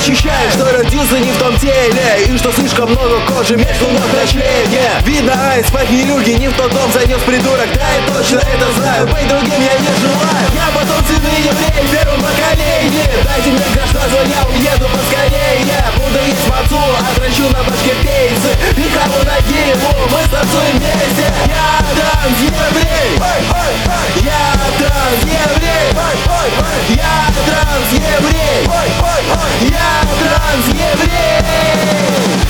ощущаешь, что родился не в том теле, и что слишком много кожи между ног на члене. Видно, айсберг не люги, не в тот дом занес придурок. Да, я точно это знаю, быть другим я не желаю. Я потомственный еврей в первом поколении. Дайте мне гражданство, я уеду поскорее. Буду есть мацу, отращу на башке пейсы. И кого нагибу, мы станцуем вместе. Я транс-еврей, я транс-еврей, я транс-еврей, я транс-еврей.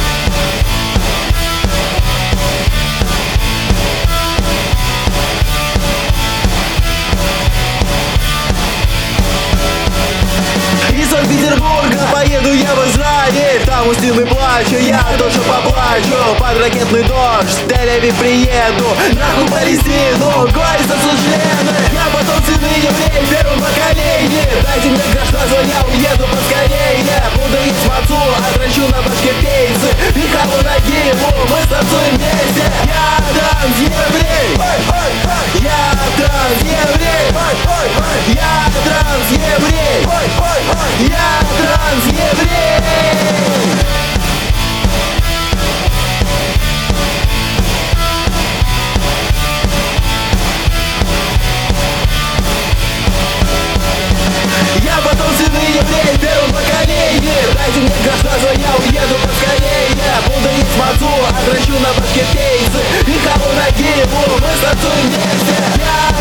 Из Санкт-Петербурга поеду я в Израиль. Там у стены плачу, я тоже поплачу. Под ракетный дождь в Тель-Авив приеду. Нахуй Палестину, горе заслуженный. Я потомственный еврей в первом поколении. Дайте мне гражданство, я уеду поскорее. Буду есть мацу, отращу на башке пейсы. И кого нагибу, мы станцуем вместе. Я транс-еврей, я транс-еврей, я транс-еврей, я транс-еврей. Я потомственный еврей в первом поколении. Дайте мне гражданство, я уеду поскорее. Буду есть мацу, отращу на башке пейсы. И кого нагибу, мы станцуем вместе.